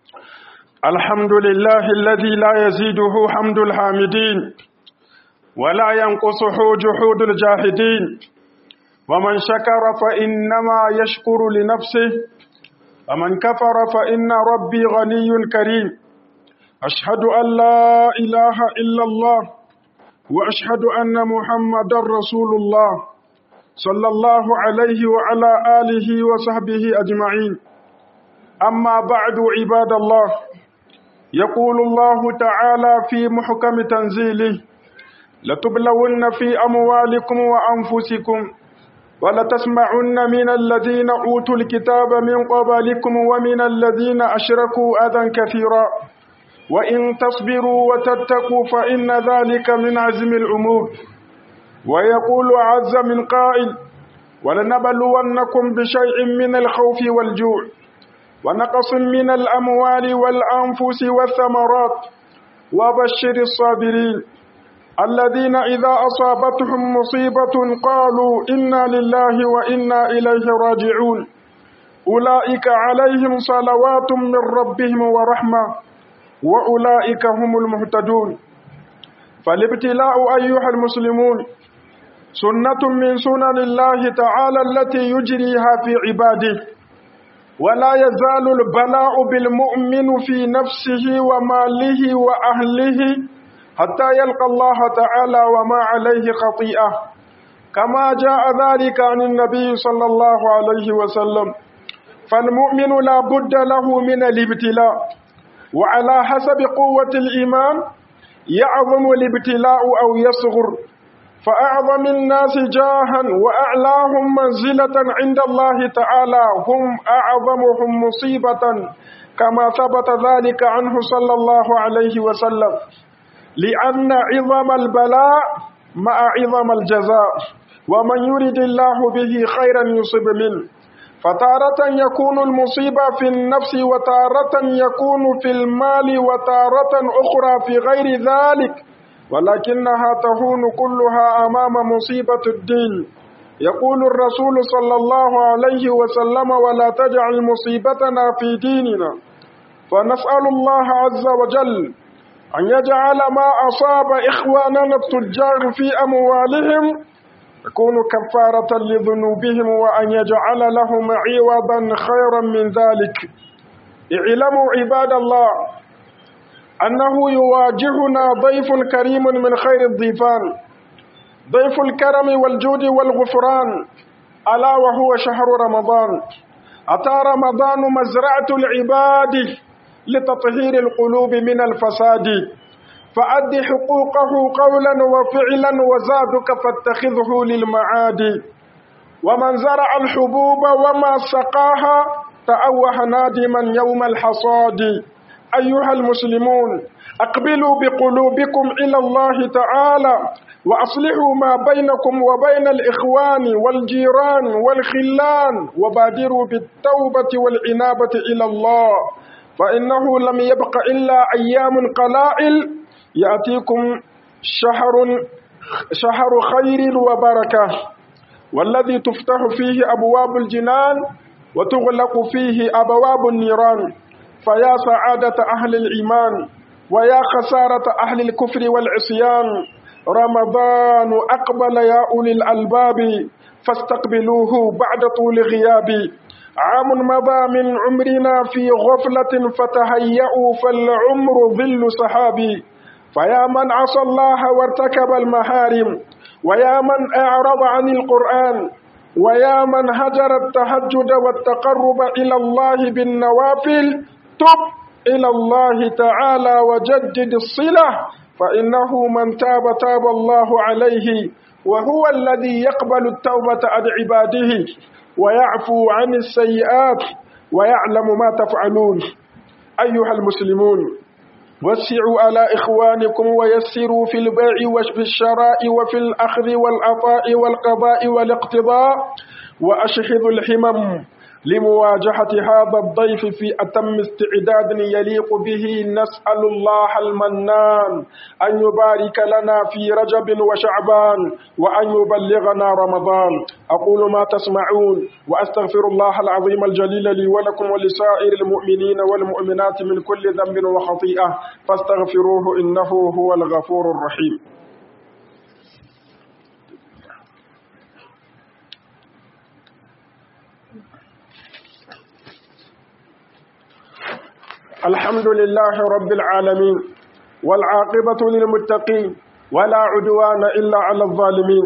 الحمد لله الذي لا يزيده حمد الحامدين ولا ينقصه جحود الجاحدين، ومن شكر فإنما يشكر لنفسه، ومن كفر فإن ربي غني كريم. أشهد أن لا إله إلا الله وأشهد أن محمدا رسول الله صلى الله عليه وعلى آله وصحبه أجمعين. أما بعد عباد الله، يقول الله تعالى في محكم تنزيله: لتبلون في أموالكم وأنفسكم ولتسمعن من الذين أوتوا الكتاب من قبلكم ومن الذين أشركوا أذى كثيرا وإن تصبروا وتتقوا فإن ذلك من عزم الأمور. ويقول عز من قائل: ولنبلونكم بشيء من الخوف والجوع ونقص من الأموال والأنفس والثمرات وبشر الصابرين الذين إذا أصابتهم مصيبة قالوا إنا لله وإنا إليه راجعون، أولئك عليهم صلوات من ربهم ورحمة وأولئك هم المهتدون. فالابتلاء أيها المسلمون سنة من سنن الله تعالى التي يجريها في عباده، ولا يزال البلاء بالمؤمن في نفسه وماله وأهله حتى يلقى الله تعالى وما عليه خطيئة، كما جاء ذلك عن النبي صلى الله عليه وسلم. فالمؤمن لا بد له من الابتلاء، وعلى حسب قوة الإيمان يعظم الابتلاء أو يصغر، فأعظم الناس جاها وأعلاهم منزلة عند الله تعالى هم أعظمهم مصيبة، كما ثبت ذلك عنه صلى الله عليه وسلم، لأن عظم البلاء مع عظم الجزاء، ومن يرد الله به خيرا يصب منه. فتارة يكون المصيبة في النفس، وتارة يكون في المال، وتارة أخرى في غير ذلك، ولكنها تهون كلها أمام مصيبة الدين. يقول الرسول صلى الله عليه وسلم: ولا تجعل مصيبتنا في ديننا. فنسأل الله عز وجل أن يجعل ما أصاب إخواننا التجار في أموالهم يكون كفارة لذنوبهم، وأن يجعل لهم عوضا خيرا من ذلك. اعلموا عباد الله أنه يواجهنا ضيف كريم من خير الضيفان، ضيف الكرم والجود والغفران، ألا وهو شهر رمضان. أتى رمضان مزرعة العباد لتطهير القلوب من الفساد، فأد حقوقه قولا وفعلا وزادك فاتخذه للمعاد. ومن زرع الحبوب وما سقاها تأوه نادما يوم الحصاد. أيها المسلمون، أقبلوا بقلوبكم إلى الله تعالى وأصلحوا ما بينكم وبين الإخوان والجيران والخلان، وبادروا بالتوبة والإنابة إلى الله، فإنه لم يبق إلا أيام قلائل يأتيكم شهر خير وبركة، والذي تفتح فيه أبواب الجنان وتغلق فيه أبواب النيران. فيا سعادة أهل الإيمان ويا خسارة أهل الكفر والعصيان، رمضان أقبل يا أولي الألباب، فاستقبلوه بعد طول غياب. عام مضى من عمرنا في غفلة فتهيأوا، فالعمر ظل سحابي. فيا من عصى الله وارتكب المحارم، ويا من أعرض عن القرآن، ويا من هجر التهجد والتقرب إلى الله بالنوافل، تب إلى الله تعالى وجدد الصلة، فإنه من تاب تاب الله عليه، وهو الذي يقبل التوبة عن عباده ويعفو عن السيئات ويعلم ما تفعلون. أيها المسلمون، وسعوا على إخوانكم ويسروا في البيع وفي الشراء وفي الأخذ والعطاء والقضاء والاقتضاء، وأشحذوا الحمم لمواجهة هذا الضيف في أتم استعداد يليق به. نسأل الله المنان أن يبارك لنا في رجب وشعبان وأن يبلغنا رمضان. أقول ما تسمعون وأستغفر الله العظيم الجليل لي ولكم ولسائر المؤمنين والمؤمنات من كل ذنب وخطيئة فاستغفروه إنه هو الغفور الرحيم. الحمد لله رب العالمين والعاقبة للمتقين ولا عدوان إلا على الظالمين،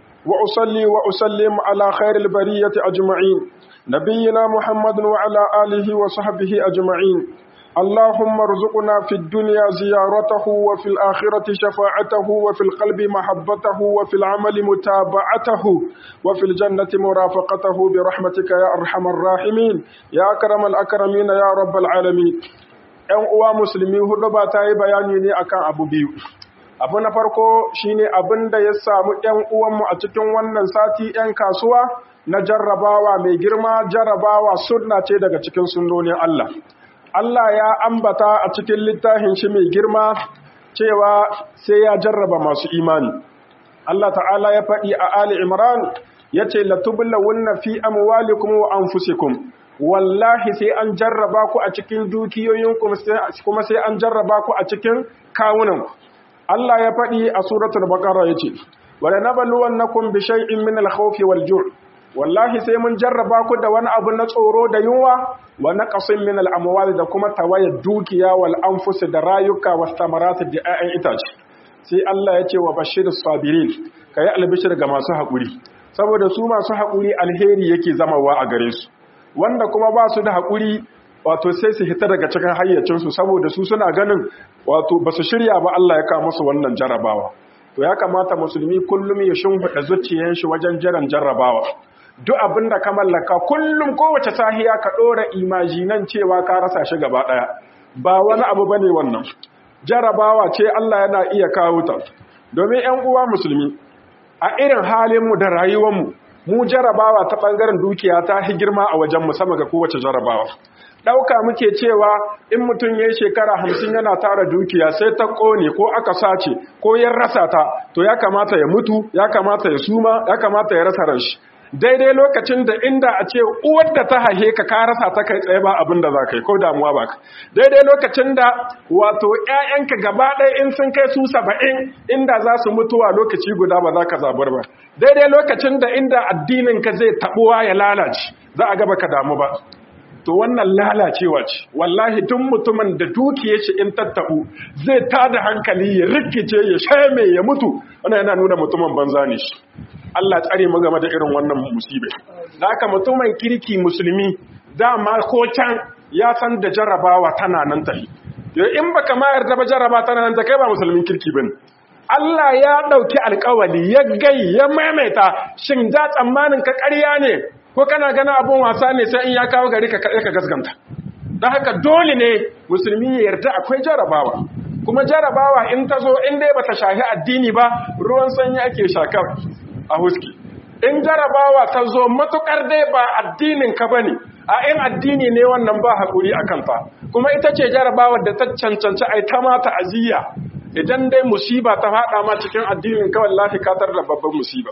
وأصلي وأسلم على خير البرية أجمعين نبينا محمد وعلى آله وصحبه أجمعين. اللهم ارزقنا في الدنيا زيارته وفي الآخرة شفاعته وفي القلب محبته وفي العمل متابعته وفي الجنة مرافقته برحمتك يا أرحم الراحمين يا أكرم الأكرمين يا رب العالمين. ‘Yan uwa musulmi hudu ba ta yi bayani ne akan abu biyu. Abu na farko shine abin da ya samu ‘yan uwanmu a cikin wannan sati ‘yan kasuwa na jarrabawa mai girma. Jarrabawa sunna ce daga cikin sunnonin Allah. Allah ya ambata a cikin littafin shi mai girma cewa sai ya jarraba masu imani. Allah ta'ala ya faɗi a Ali Imran ya ce latublawunna fi amwalikum wa anfusikum. Wallahi sai an jarraba ku a cikin dukiyoyinku kuma sai an jarraba ku a cikin kawunanku. Allah ya faɗi a suratul Baqara yace wala nabluwannakum bi shay'in min al-khawfi wal-ju'. Wallahi sai mun jarraba ku da wani abu na tsoro da yunwa wa naqsin min al-amwal da kuma tawayar dukiya wal anfus da rayuka was samarat da ayyan itace. Sai Allah ya ce wa bashirus sabirin, kai albishir ga masu haƙuri, saboda su masu haƙuri alheri yake zamawa a gare su. Wanda kuma ba su da haƙuri wato sai su hita daga cikin hayyacinsu saboda su suna ganin wato ba su shirya ba Allah ya kawo musu wannan jarrabawa. To ya kamata musulmi kullum ya shimfiɗa zuciyar shi wajen jiran jarrabawa. Duk abin da ka mallaka kullum kowace sahiya ka ɗora imajinan cewa ka rasa shi gaba ɗaya. Ba wani abu bane wannan. Jarrabawa ce Allah yana iya kawo ta. Domin ‘yan uwa musulmi a irin halinmu da rayuwarmu, mu jarabawa ta ɓangaren dukiya ta hi girma a wajen mu sama ga kowace jarabawa. Ɗauka muke cewa in mutum ya yi shekara 50 yana tara dukiya sai ta ƙone ko aka sace ko ya rasa ta, to ya kamata ya mutu, ya kamata ya suma, ya kamata ya rasa ranshi. Daidai lokacin da inda a ce uwar da ta haihe ka rasa ta kai tsaye ba abin da za ka yi ko damuwa ba ka. Daidai lokacin da wato ‘ya'yanka gaba ɗaya in sun kai su 70 inda za su mutuwa lokaci guda ba za ka zabar ba. Daidai lokacin da inda addininka zai taɓuwa ya lalace za a gaba ka damu ba. To wannan lalacewa ce, wallahi tun mutumin da dukiye shi in tattaɓu zai tada hankali ya rikice ya shame ya mutu, wannan yana nuna mutumin banza ne shi. Allah tsare mu game da irin wannan musibe. Da haka mutumin kirki musulmi dama ko can ya san da jarrabawa tana nan tafi. In baka ma yarda ba jarraba tana nan ta kai ba musulmin kirki bane. Allah ya dauki alƙawari ya gai ya maimaita, shin da tsammanin ka ƙarya ne ko kana gana abun wasa ne sai in ya kawo gari ka gasganta. Don haka dole ne musulmi ya yarda akwai jarrabawa. Kuma jarrabawa in ta zo in dai bata shahi addini ba, ruwan sanyi ake shakar a huski. In jarabawa ta zo matukar dai ba addinin ka bane, a in addini ne wannan ba hakuri akan ta. Kuma ita ce jarabawar da ta cancanci ai ta mata aziya. Idan dai musiba ta fada ma cikin addinin ka wallahi ka tar da babban musiba.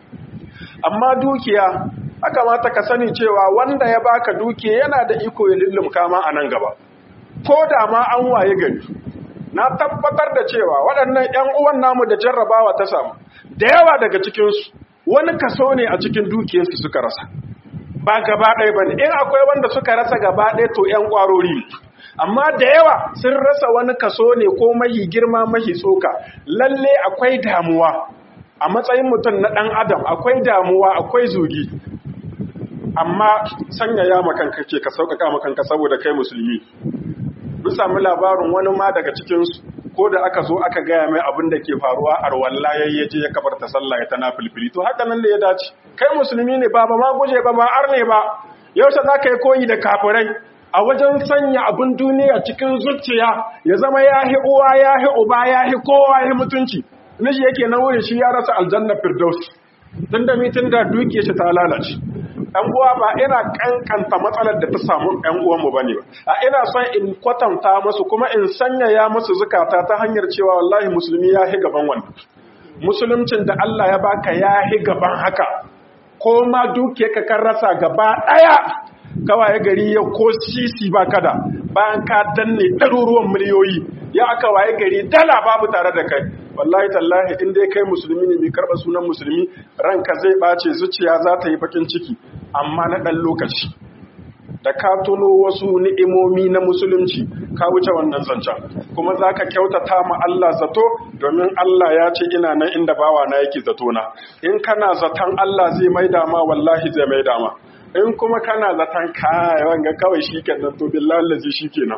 Amma dukiya aka mata ka sani cewa wanda ya baka dukiya yana da iko ya lullumka ma a nan gaba. Ko da ma an waye gari. Na tabbatar da cewa waɗannan ‘yan uwan namu da jarrabawa ta samu, da yawa daga cikinsu wani kaso ne a cikin dukiyarsu suka rasa. Ba gaba ɗaya ba ne, in akwai wanda suka rasa gaba ɗaya to ‘yan ƙwarori ne. Amma da yawa sun rasa wani kaso ne ko mahi girma mahi tsoka. Lalle akwai damuwa a matsayin mutum na ɗan adam, akwai damuwa, akwai zugi. Amma sanyaya makanka ke ka sauƙaƙa makanka saboda kai musulmi. Mun sami labarin wani ma daga cikinsu ko da aka zo aka gaya mai abin da ke faruwa a rawalla ya je ya kabarta sallah ya tana filfili. To haka nan da ya dace, kai musulmi ne ba ma guje ba arne ba, yaushe za ka yi koyi da kafirai a wajen sanya abin duniya cikin zuciya ya zama ya hi uwa ya hi uba ya hi kowa ya hi mutunci. Miji yake nan wurin shi ya rasa aljanna firdaus tun da mitin da duke shi ta lalace. ɗan uwa ba ina kankanta matsalar da ta samu ɗan uwanmu bane ba a ina son in kwatanta musu kuma in sanyaya musu zukata ta hanyar cewa wallahi musulmi ya hi gaban wannan musuluncin da Allah ya baka ya hi gaban haka ko ma duke ka kan rasa gaba ɗaya kawai gari ya ko sisi ba kada bayan ka danne ɗaruruwan miliyoyi ya aka waye gari dala babu tare da kai wallahi tallahi in dai kai musulmi ne mai karɓa sunan musulmi ranka zai ɓace zuciya za ta yi bakin ciki amma na ɗan lokaci da ka tuno wasu ni'imomi na musulunci ka wuce wannan zancen kuma za ka kyautata ma Allah zato domin Allah ya ce ina nan inda bawa na yake zato na in kana zaton Allah zai maida ma wallahi zai maida ma in kuma kana zaton kai wanga kawai shikenan to billahi lazi shikenan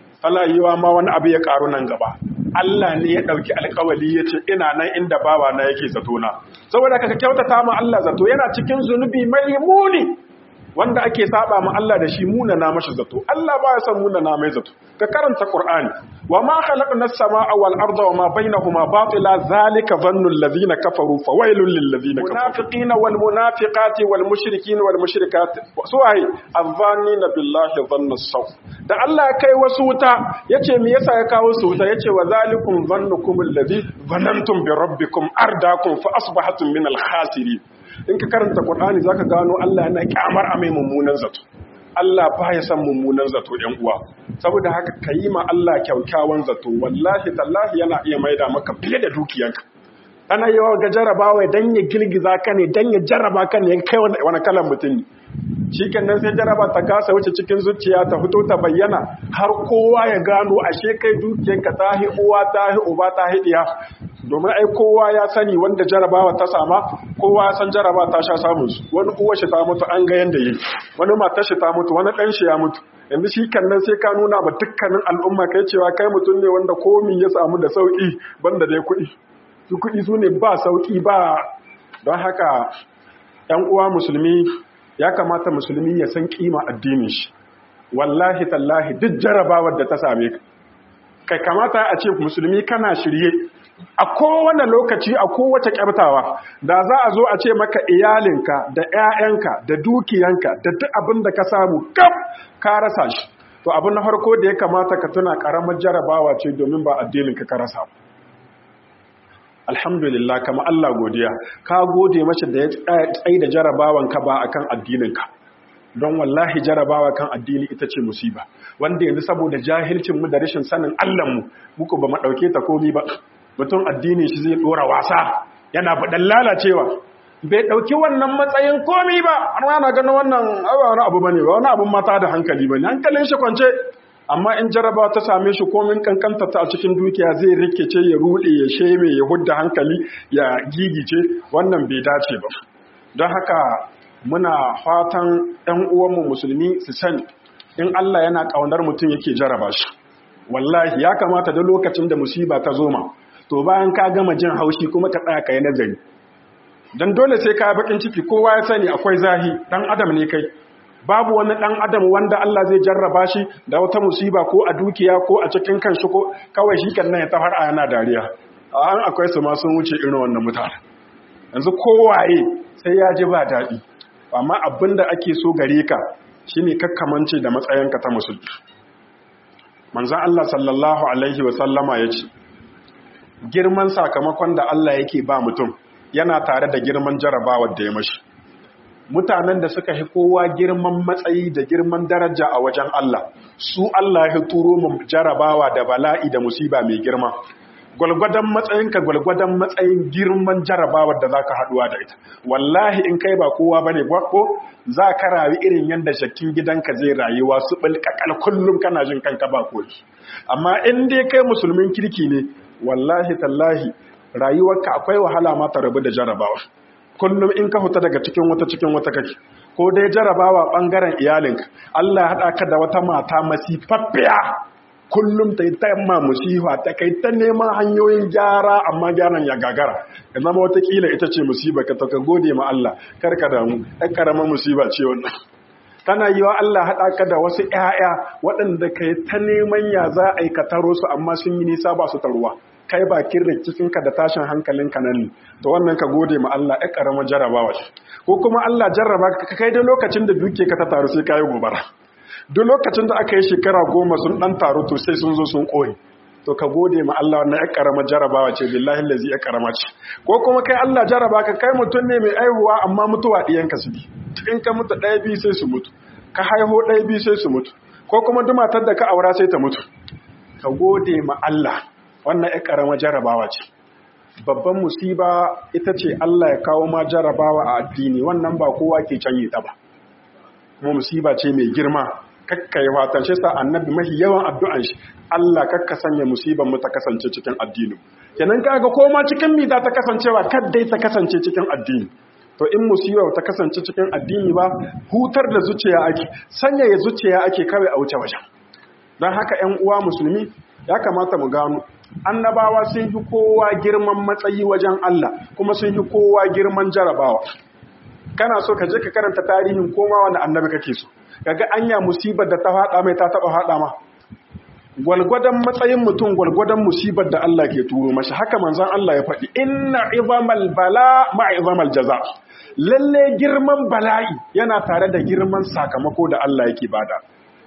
yiwa ma wani abu ya karu nan gaba Allah ne ya dauki alƙawari yace ina nan inda bawa na yake zato na saboda ka kyautata ma Allah zato yana cikin zunubi mai muni wanda ake saba ma Allah da shi muna na mashi zato Allah ba ya san muna na mai zato ka karanta Qur'ani wa ma khalaqna as-samaa wal arda wa ma bainahuma batila zalika dhannu alladhina kafaru fawailul lil ladhina kafaru munafiqina wal munafiqati wal mushrikina wal mushrikati suwai adh-dhannina billahi dhanna as-saw da Allah kai wasu wuta yace me yasa ya kawo su wuta yace wa zalikum dhannukum alladhi dhanantum bi rabbikum ardakum fa asbahatum min al-khasirin in ka karanta Qur'ani zaka gano Allah yana kyamar a mai mummunan zato Allah ba ya san mummunan zato ɗan uwa saboda haka kayi ma Allah kyaukyawan zato wallahi tallahi yana iya maida maka fiye da dukiyanka ana yawa ga jarabawa dan ya girgiza ka ne dan ya jarraba ka ne kai wani kalan mutum ne shikenan sai jaraba ta kasa wuce cikin zuciya ta fito ta bayyana har kowa ya gano ashe kai dukiyanka ta hi uwa ta hi uba ta hi diya domin ai kowa ya sani wanda jarabawa ta sama kowa ya san jaraba ta sha samun su wani uwa shi ta mutu an ga yanda yi wani matar shi ta mutu wani dan shi ya mutu yanzu shi kannan sai ka nuna ba dukkanin al'umma kai cewa kai mutum ne wanda komi ya samu da sauki banda dai kuɗi su kuɗi su ne ba sauki ba don haka ƴan uwa musulmi ya kamata musulmi ya san kima addinin shi wallahi tallahi duk jarabawar da ta same ka kai kamata a ce musulmi kana shirye a kowane lokaci a kowace kyartawa da za a zo a ce maka iyalinka da 'ya'yanka da dukiyanka da duk abin da ka samu kaf ka rasa shi to abin na farko da ya kamata ka tuna karamar jarabawa ce domin ba addinin ka rasa alhamdulillah kama Allah godiya ka gode mashi da ya tsaye da jarabawan ka ba akan addinin ka don wallahi jarabawa kan addini ita ce musiba wanda yanzu saboda jahilcin mu da rashin sanin Allah mu muku ba mu dauke ta komai ba mutum addini shi zai dora wasa yana faɗan lalacewa bai ɗauki wannan matsayin komi ba an yana ganin wannan wani abu bane ba wani abun mata da hankali bane hankalin shi kwance amma in jaraba ta same shi komin kankanta ta a cikin dukiya zai rikice ya rude ya sheme ya hudda hankali ya gigice wannan bai dace ba don haka muna fatan ɗan uwanmu musulmi su sani in Allah yana ƙaunar mutum yake jaraba shi wallahi ya kamata da lokacin da musiba ta zo ma to bayan ka gama jin haushi kuma ka tsaya kai nazari dan dole sai ka bakin ciki kowa ya sani akwai zahi dan adam ne kai babu wani dan adam wanda Allah zai jarraba shi da wata musiba ko a dukiya ko a cikin kanshi ko kawai shi kan nan ya tafar yana dariya an akwai su ma sun wuce irin wannan mutane yanzu kowaye sai ya ji ba daɗi amma abinda ake so gare ka shine kakkamance da matsayinka ta musulmi manzon Allah sallallahu alaihi wa sallama yace girman sakamakon da Allah yake ba mutum yana tare da girman jarabawar da ya mashi mutanen da suka fi kowa girman matsayi da girman daraja a wajen Allah su Allah ya turo mu jarabawa da bala'i da musiba mai girma gwalgwadon matsayinka gwalgwadon matsayin girman jarabawar da zaka haduwa da ita wallahi in kai ba kowa bane ko zaka rayu irin yanda shakkin gidanka zai rayuwa su bulkakal kullum kana jin kanka ba koki amma in dai kai musulmin kirki ne wallahi tallahi rayuwarka akwai wahala ma ta rabu da jarabawa kullum in ka huta daga cikin wata kake ko dai jarabawa bangaren iyalinka Allah ya hada ka da wata mata masifaffiya kullum ta yi ta yamma musifa ta kai ta neman hanyoyin gyara amma gyaran ya gagara ya zama watakila ita ce musiba ka ta gode ma Allah karka damu ɗan ƙaramin musiba ce wannan tana yi wa Allah haɗa ka da wasu ‘ya'ya waɗanda ka yi ta neman ya za a yi ka taro su amma sun yi nisa ba su taruwa kai bakin rikicinka da tashin hankalinka nan ne to wannan ka gode ma Allah ya karama jarabawa ko kuma Allah jarraba ka kai da lokacin da duke ka ta taru sai kai gobara duk lokacin da aka yi shekara 10 sun dan taru to sai sun zo sun kore to ka gode ma Allah wannan ya karama jarabawa ce billahi allazi ya karama ce ko kuma kai Allah jaraba ka kai mutum ne mai aihuwa amma mutuwa diyanka su bi in ka mutu ɗaya biyu sai su mutu ka haihu ɗaya biyu sai su mutu ko kuma duk matar da ka aura sai ta mutu ka gode ma Allah wannan ya karama jarabawa ce babban musiba ita ce Allah ya kawo ma jarabawa a addini wannan ba kowa ke canye ta ba kuma musiba ce mai girma kakkai watan shi sa annabi mahi yawan addu'an shi Allah kakka sanya musibar mu ta kasance cikin addini kenan kaga ko ma cikin mi za ta kasancewa kaddai ta kasance cikin addini to in musibar ta kasance cikin addini ba hutar da zuciya ake sanya ya zuciya ake kawai a wuce wajen don haka ƴan uwa musulmi ya kamata mu gano annabawa sun fi kowa girman matsayi wajen Allah kuma sun fi kowa girman jarabawa kana so ka je ka karanta tarihin koma wani annabi kake so kaga anya musibar da ta fada mai ta taba fada ma gwalgwadon matsayin mutum gwalgwadon musibar da Allah ke turo mashi haka manzon Allah ya faɗi inna izamal bala ma'izamal jaza lalle girman bala'i yana tare da girman sakamako da Allah yake bada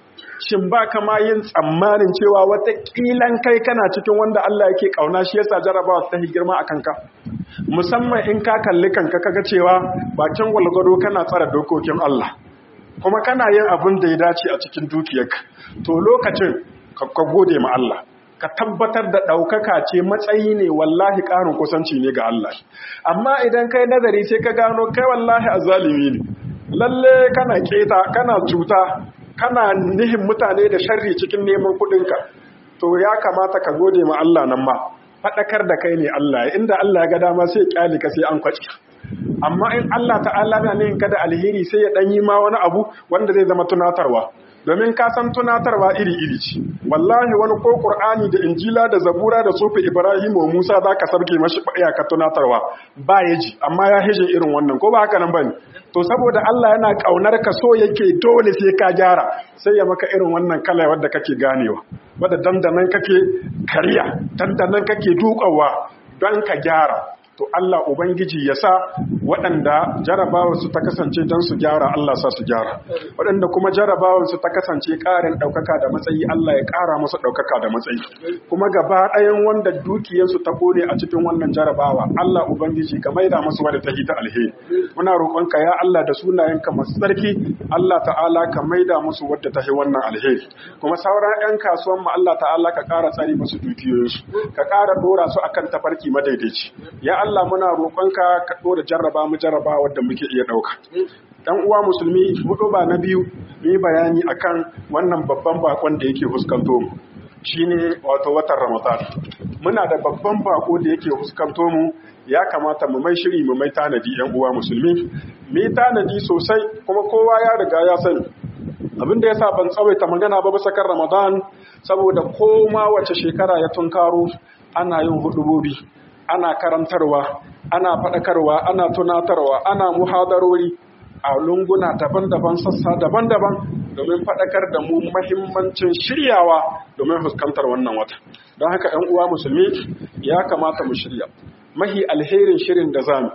shin ba kama yin tsammanin cewa wata kilan kai kana cikin wanda Allah yake kauna shi yasa jarabawa ta girma a kanka musamman in ka kalli kanka kaga cewa bakin gwalgwado kana tsara dokokin Allah kuma kana yin abin da ya dace a cikin dukiyarka to lokacin ka gode ma Allah ka tabbatar da ɗaukaka ce matsayi ne wallahi ƙarin kusanci ne ga Allah amma idan kai nazari sai ka gano kai wallahi azzalimi ne lalle kana keta kana cuta kana nihin mutane da sharri cikin neman kuɗinka to ya kamata ka gode ma Allah nan ma faɗakar da kai ne Allah inda Allah ya ga dama sai kyali ka sai an kwaci amma in Allah ta'ala na nihin ka da alheri sai ya ɗan yi ma wani abu wanda zai zama tunatarwa domin ka san tunatarwa iri-iri ce wallahi wani ko Qur'ani da Injila da Zabura da Sufi Ibrahim wa Musa zaka sabke mashi iyaka tunatarwa ba ya ji amma ya hije irin wannan ko ba haka nan bane to saboda Allah yana kaunar ka so yake dole sai ka gyara sai ya maka irin wannan kala wadda kake ganewa wadda dandanan kake kariya dandanan kake dukawa don ka gyara to Allah Ubangiji ya sa waɗanda jarabawarsu ta kasance don su gyara Allah sa su gyara waɗanda kuma jarabawarsu ta kasance ƙarin ɗaukaka da matsayi Allah ya ƙara musu ɗaukaka da matsayi kuma gaba ɗayan wanda dukiyarsu ta kone a cikin wannan jarabawa Allah Ubangiji ka maida musu wadda ta hita alheri muna roƙonka ya Allah da sunayenka masu tsarki Allah ta'ala ka maida musu wadda ta hi wannan alheri kuma sauran 'yan kasuwan mu Allah ta'ala ka ƙara tsari musu dukiyoyinsu ka ƙara ɗora su akan tafarki madaidaici ya Allah muna roƙonka ka ɗora jarraba mu jarraba wadda muke iya ɗauka. Dan uwa musulmi hudu ba na biyu yi bayani akan wannan babban bakon da yake fuskanto mu shine wato watan Ramadan. Muna da babban bako da yake fuskanto mu ya kamata mu mai shiri mu mai tanadi yan uwa musulmi. Mu yi tanadi sosai kuma kowa ya riga ya sani. Abin da yasa ban tsawaita magana ba bisa kan Ramadan saboda koma wace shekara ya tunkaro ana yin hudubobi. Ana karantarwa, ana faɗakarwa, ana tunatarwa, ana muhadarori a lunguna daban-daban sassa daban-daban domin faɗakar da mu mahimmancin shiryawa domin fuskantar wannan wata. Don haka ‘yan uwa musulmi ya kamata mu shirya. Mahi alherin shirin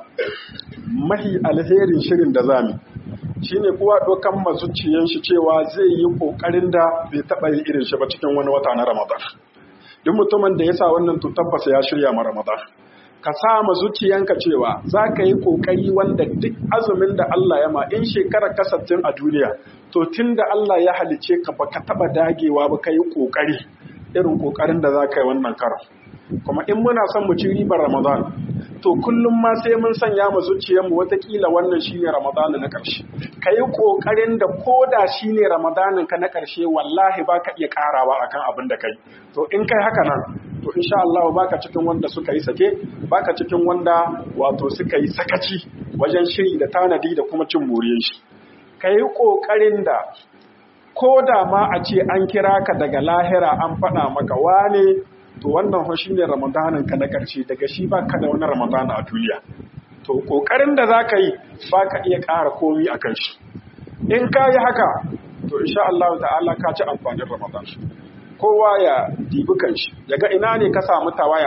da zami shi ne kuwa ɗaukan mazuciyan shi cewa zai yi ƙoƙarin da bai taɓa yin irin shi ba cikin wani wata na Ramadan. Duk mutumin da ya sa wannan to tabbasa ya shirya ma Ramadan. Ka sa ma zuciyanka cewa za ka yi ƙoƙari wanda duk azumin da Allah ya ma in shekarar kasattin a duniya to tun da Allah ya halice ka ba ka taɓa dagewa ba ka yi ƙoƙari irin ƙoƙarin da za ka yi wannan karan. Kuma in muna son mu ci ribar Ramadan to kullum ma sai mun sanya ma zuciyarmu watakila wannan shine Ramadan na ƙarshe. Ka yi ƙoƙarin da ko da shine Ramadanin ka na ƙarshe wallahi ba ka iya ƙarawa akan abin da kai. To in kai haka nan to insha Allah baka cikin wanda suka yi sake baka cikin wanda wato suka yi sakaci wajen shiri da tanadi da kuma cin moriyar shi kai kokarin da ko da ma a ce an kira ka daga lahira an faɗa maka wane to wannan fa shine Ramadanin ka na ƙarshe daga shi baka da wani Ramadan a duniya to kokarin da zaka yi baka iya ƙara komai akan shi in ka yi haka to insha Allah ta'ala ka ci amfanin Ramadan kowa ya dibi kanshi daga ina ne ka samu tawaya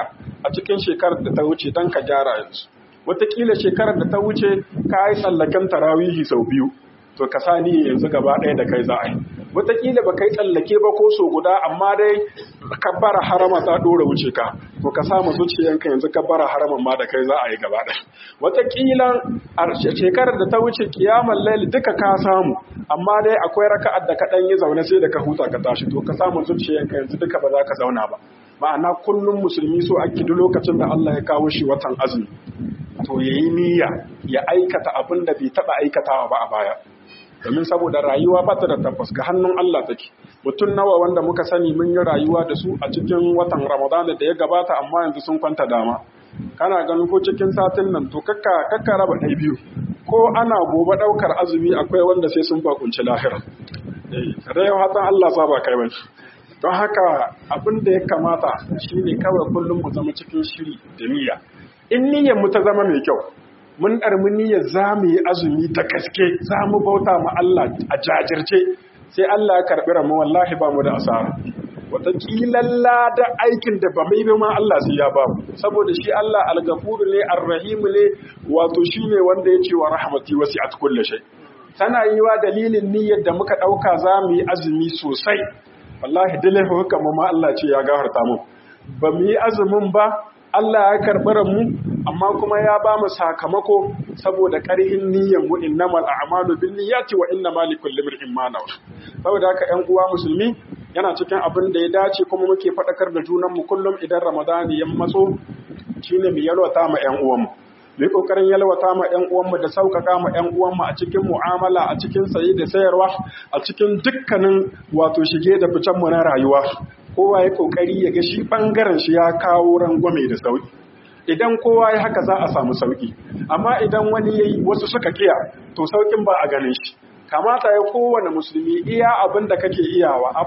a cikin shekarar da ta wuce don ka gyara yanzu. Wataƙila shekarar da ta wuce ka yi tsallaken tarawihi sau 2, to ka sa ni yanzu gaba ɗaya da kai za a yi. Wataƙila ba kai tsallake ba ko so guda, amma dai kabbara harama ta ɗora wuce ka, to ka samu zuciyanka yanzu kabbara haraman ma da kai za a yi gaba ɗaya. Wataƙila a shekarar da ta wuce kiyamar laili duka ka samu, amma dai akwai raka'ar da ka ɗan yi zaune sai da ka huta ka tashi, to ka samu zuciyanka yanzu duka ba za ka zauna ba. Ma'ana kullum musulmi so ake duk lokacin da Allah ya kawo shi watan azumi, to ya yi niyya ya aikata abin da bai taɓa aikatawa ba a baya. Domin saboda rayuwa ba ta da tabbas, ga hannun Allah take. Mutum nawa wanda muka sani mun yi rayuwa da su a cikin watan Ramadana da ya gabata, amma yanzu sun kwanta dama. Kana ganin ko cikin satin nan to kakka raba ɗai biyu, ko ana gobe ɗaukar azumi akwai wanda sai sun bakunci lahira. Rai hatan Allah sa ba kai bane. Don haka abin da ya kamata shine kawai kullum mu zama cikin shiri da niyya. In niyyar mu ta zama mai kyau, mun ɗarmi niyyar za mu yi azumi ta gaske, za mu bauta ma Allah a jajirce, sai Allah ya karɓi ramu, wallahi ba mu da asara. Wataƙila da aikin da ba mai bi ma Allah sai ya ba mu, saboda shi Allah al-Ghafur ne, ar-Rahim ne, wato shi ne wanda ya ce wa rahmati wasi'at kulli shay. Tana yi wa dalilin niyyar da muka ɗauka za mu yi azumi sosai, wallahi dole hukan mu ma Allah ce ya gafarta mu. Ba mu yi azumin ba, Allah ya karɓi mu, amma kuma ya ba mu sakamako saboda ƙarhin niyyar mu, innamal a'malu binniyati wa innamal likulli imrin ma nawa. Saboda haka ƴan uwa musulmi, yana cikin abin da ya dace kuma muke faɗakar da junan mu kullum idan Ramadan ya matso, shine mu yalwata ma ƴan uwan mu. Mu yi ƙoƙarin yalwata ma ƴan uwan mu da sauƙaƙa ma ƴan uwan mu a cikin mu'amala, a cikin saye da sayarwa, a cikin dukkanin wato shige da ficen mu na rayuwa. Kowa ya kokari ya ga shi bangaren shi ya kawo rangwame da sauki. Idan kowa ya haka za a samu sauki, amma idan wani yayi wasu suka kiya, to saukin ba a ganin shi. Kamata ya kowane musulmi iya abin da kake iyawa a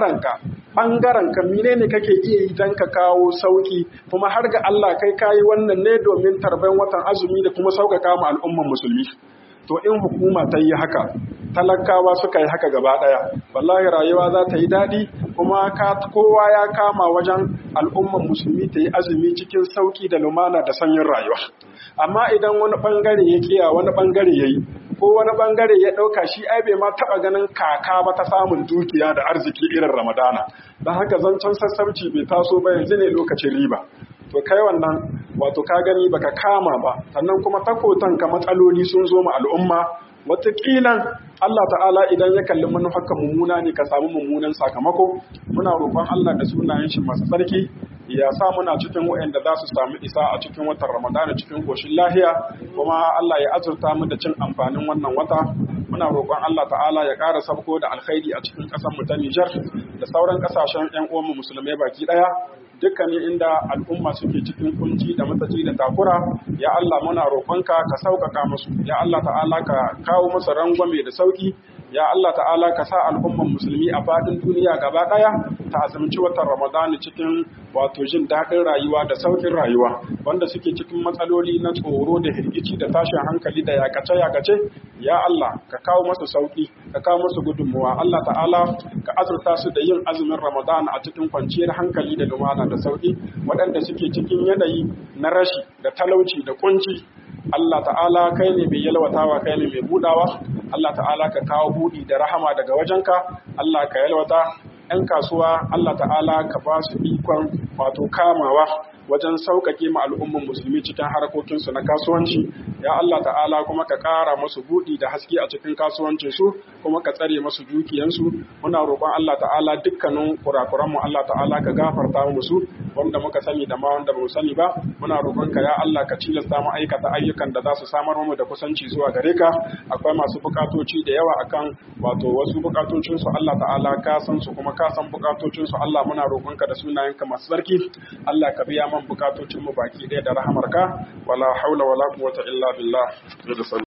bangarenka menene kake iya yi dan ka kawo sauki, kuma har ga Allah kai kayi wannan ne domin tarban watan azumi da kuma sauƙaƙa ma al'umman musulmi. To in hukuma ta yi haka, talakawa suka yi haka gaba ɗaya, wallahi rayuwa za ta yi daɗi, kuma kowa ya kama wajen al'umman musulmi ta yi azumi cikin sauƙi da lumana da sanyin rayuwa. Amma idan wani ɓangare ya kiya, wani ɓangare ya yi, ko wani ɓangare ya ɗauka shi ai bai ma taɓa ganin kaka ba ta samun dukiya da arziki irin Ramadana, don haka zancen sassauci bai taso ba, yanzu ne lokacin riba. To kai wannan wato ka gani baka kama ba, sannan kuma takotanka matsaloli sun zo ma al'umma. Wataƙila Allah ta'ala idan ya kalli manufarka mummuna ne ka samu mummunan sakamako. Muna roƙon Allah da sunayen shi masu tsarki ya sa muna cikin waɗanda za su samu isa a cikin watan Ramadana cikin koshin lahiya, kuma Allah ya azurta mu da cin amfanin wannan wata. Muna roƙon Allah ta'ala ya ƙara sabko da alkhairi a cikin ƙasar mu ta Nijar da sauran ƙasashen ƴan uwanmu musulmai baki ɗaya. Dukkanin inda al'umma suke cikin kunci da matsaci da takura, ya Allah muna roƙonka ka sauƙaƙa musu, ya Allah ta'ala ka kawo musu rangwame da sauƙi, ya Allah ta'ala ka sa al'umman musulmi a faɗin duniya gaba ɗaya ta azumci watan Ramadan cikin wato jin daɗin rayuwa da sauƙin rayuwa, wanda suke cikin matsaloli na tsoro da hirgici da tashin hankali da yakace-yakace, ya Allah ka kawo musu sauƙi, ka kawo musu gudunmuwa, Allah ta'ala ka azurta su da yin azumin Ramadan a cikin kwanciyar hankali da lumana da sauƙi. Waɗanda suke cikin yanayi na rashi da talauci da kunci, Allah ta'ala kai ne mai yalwatawa, kai ne mai budawa. Allah ta'ala ka kawo budi da rahama daga wajenka. Allah ka yalwata 'yan kasuwa, Allah ta'ala ka ba su ikon wato kamawa wajen sauƙaƙe ma al'umman musulmi cikin harkokinsu na kasuwanci. Ya Allah ta'ala kuma ka ƙara musu buɗi da haske a cikin kasuwancinsu, kuma ka tsare musu dukiyansu. Muna roƙon Allah ta'ala dukkanin kurakuranmu Allah ta'ala ka gafarta musu, wanda muka sani da ma wanda ba mu sani ba. Muna roƙon ka ya Allah ka cilasta mu aikata ayyukan da za su samar mu da kusanci zuwa gare ka. Akwai masu buƙatoci da yawa akan wato wasu buƙatocinsu, Allah ta'ala ka san su kuma ka san buƙatocinsu. Allah muna roƙon ka da sunayenka masu tsarki, Allah ka biya bukatocin mu baki ɗaya da rahamarka. Wala haula wala quwwata illa billah.